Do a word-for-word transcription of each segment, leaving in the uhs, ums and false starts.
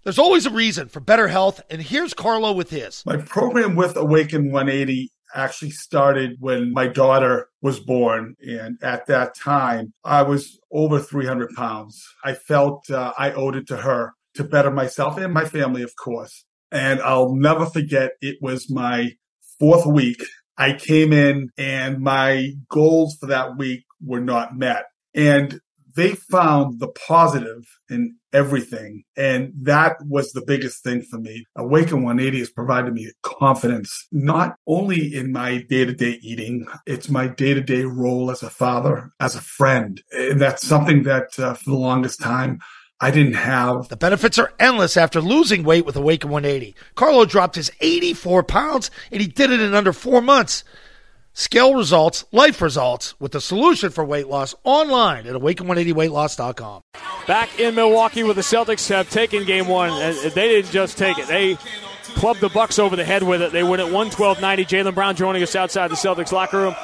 There's always a reason for better health, and here's Carlo with his. My program with Awaken one eighty actually started when my daughter was born, and at that time, I was over three hundred pounds. I felt uh, I owed it to her to better myself and my family, of course. And I'll never forget, it was my fourth week. I came in, and my goals for that week were not met. And they found the positive in everything. And that was the biggest thing for me. Awaken one eighty has provided me confidence, not only in my day-to-day eating, it's my day-to-day role as a father, as a friend. And that's something that uh, for the longest time, I didn't have. The benefits are endless after losing weight with Awaken one eighty. Carlo dropped his eighty-four pounds, and he did it in under four months. Scale results, life results, with the solution for weight loss online at awaken one eighty weight loss dot com. Back in Milwaukee, where the Celtics have taken game one, and they didn't just take it. They clubbed the Bucks over the head with it. They win at one twelve ninety. Jaylen Brown joining us outside the Celtics locker room.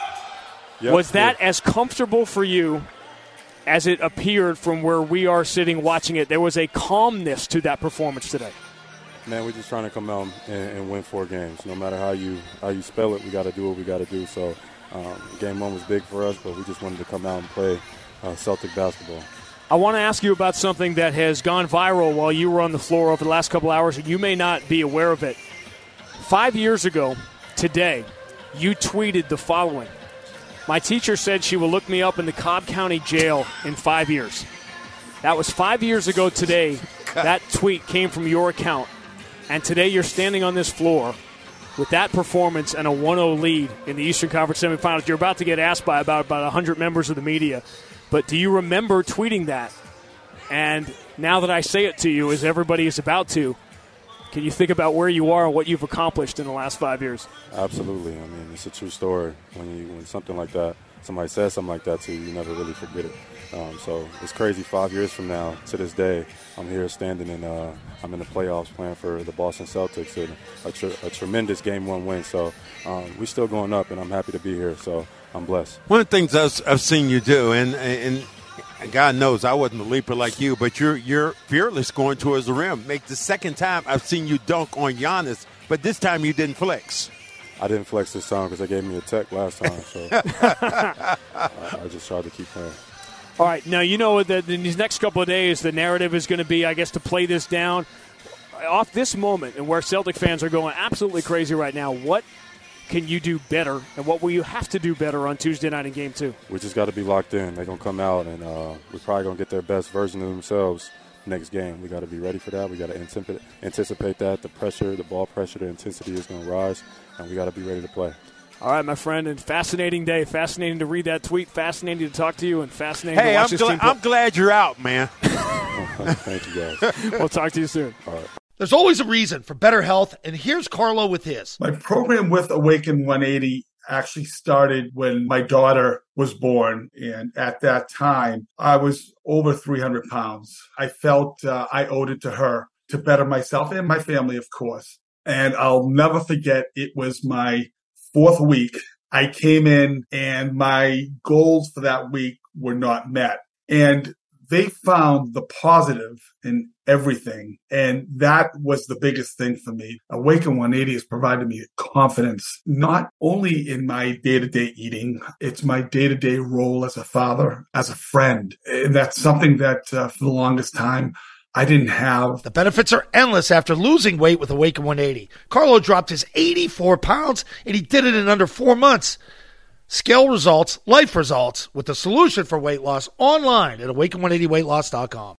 Yep, Was that yep. as comfortable for you as it appeared from where we are sitting watching it? There was a calmness to that performance today. Man, we're just trying to come out and, and win four games. No matter how you how you spell it, we got to do what we got to do. So um, game one was big for us, but we just wanted to come out and play uh, Celtic basketball. I want to ask you about something that has gone viral while you were on the floor over the last couple hours, and you may not be aware of it. Five years ago today, you tweeted the following. My teacher said she will look me up in the Cobb County Jail in five years. That was five years ago today. That tweet came from your account. And today you're standing on this floor with that performance and a one oh lead in the Eastern Conference semifinals. You're about to get asked by about, about one hundred members of the media. But do you remember tweeting that? And now that I say it to you, as everybody is about to, can you think about where you are and what you've accomplished in the last five years? Absolutely. I mean, it's a true story. When you when something like that, somebody says something like that to you, you never really forget it. Um, so it's crazy. Five years from now, to this day, I'm here standing and uh, I'm in the playoffs playing for the Boston Celtics and a, tr- a tremendous game one win. So um, we're still going up, and I'm happy to be here. So I'm blessed. One of the things I've, I've seen you do, and and God knows I wasn't a leaper like you, but you're you're fearless going towards the rim. Make the second time I've seen you dunk on Giannis, but this time you didn't flex. I didn't flex this time because they gave me a tech last time. So I, I just tried to keep playing. All right, now you know that in these next couple of days, the narrative is going to be, I guess, to play this down. Off this moment, and where Celtic fans are going absolutely crazy right now, what can you do better, and what will you have to do better on Tuesday night in Game two? We just got to be locked in. They're going to come out, and uh, we're probably going to get their best version of themselves next game. We got to be ready for that. We got to anticipate, anticipate that. The pressure, the ball pressure, the intensity is going to rise, and we got to be ready to play. All right, my friend, and fascinating day. Fascinating to read that tweet. Fascinating to talk to you, and fascinating hey, to watch I'm this gl- team play. I'm glad you're out, man. Thank you, guys. We'll talk to you soon. All right. There's always a reason for better health, and here's Carlo with his. My program with Awaken one eighty actually started when my daughter was born. And at that time, I was over three hundred pounds. I felt uh, I owed it to her to better myself and my family, of course. And I'll never forget, it was my fourth week. I came in, and my goals for that week were not met. And they found the positive in everything. And that was the biggest thing for me. Awaken one eighty has provided me confidence, not only in my day-to-day eating, it's my day-to-day role as a father, as a friend. And that's something that uh, for the longest time, I didn't have. The benefits are endless after losing weight with Awaken one eighty. Carlo dropped his eighty-four pounds, and he did it in under four months. Scale results, life results, with the solution for weight loss online at awaken one eighty weight loss dot com.